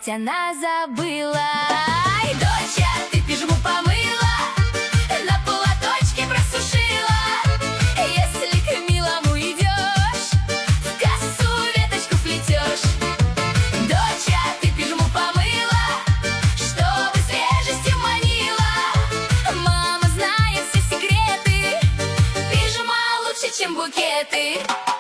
опять она забыла. Ай, доча, ты пижаму помыла, на полоточке просушила. Если к милому идешь, в косу веточку плетешь. Доча, ты пижаму помыла, чтобы свежестью манила. Мама знает все секреты, пижама лучше, чем букеты.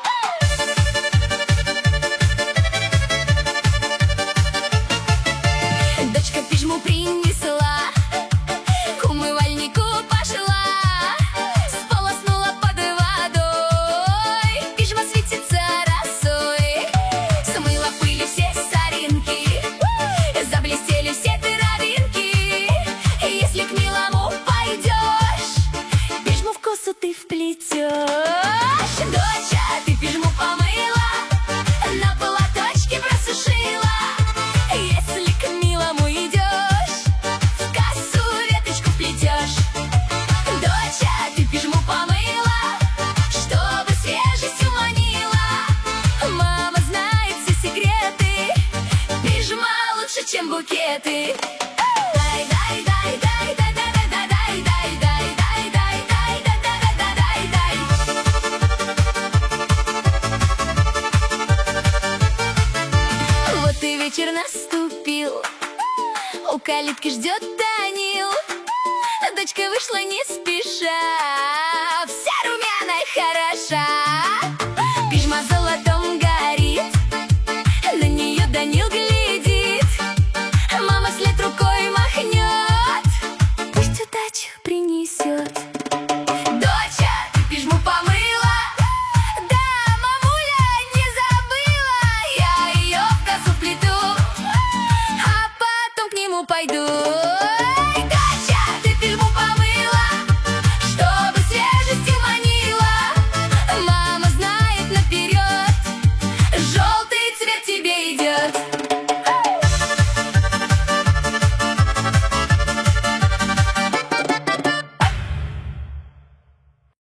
Дочка пижму принесла, к умывальнику пошла, сполоснула под водой, пижма светится росой. Смыла пыли все соринки, заблестели все травинки. Если к милому пойдешь, пижму в косу ты вплетешь. Доча, ты пижму помыла, на полоточке просушила. Если к милому идешь, в косу веточку плетешь. Доча, ты пижму помыла, чтобы свежестью манила. Мама знает все секреты, пижма лучше, чем букеты. Вот и вечер наступил, у калитки ждет Данил. Дочка вышла не спеша, вся румяная хороша. Пижма золотом горит, на нее Данил глядит. Мама след рукой махнет, пусть удачу принесет.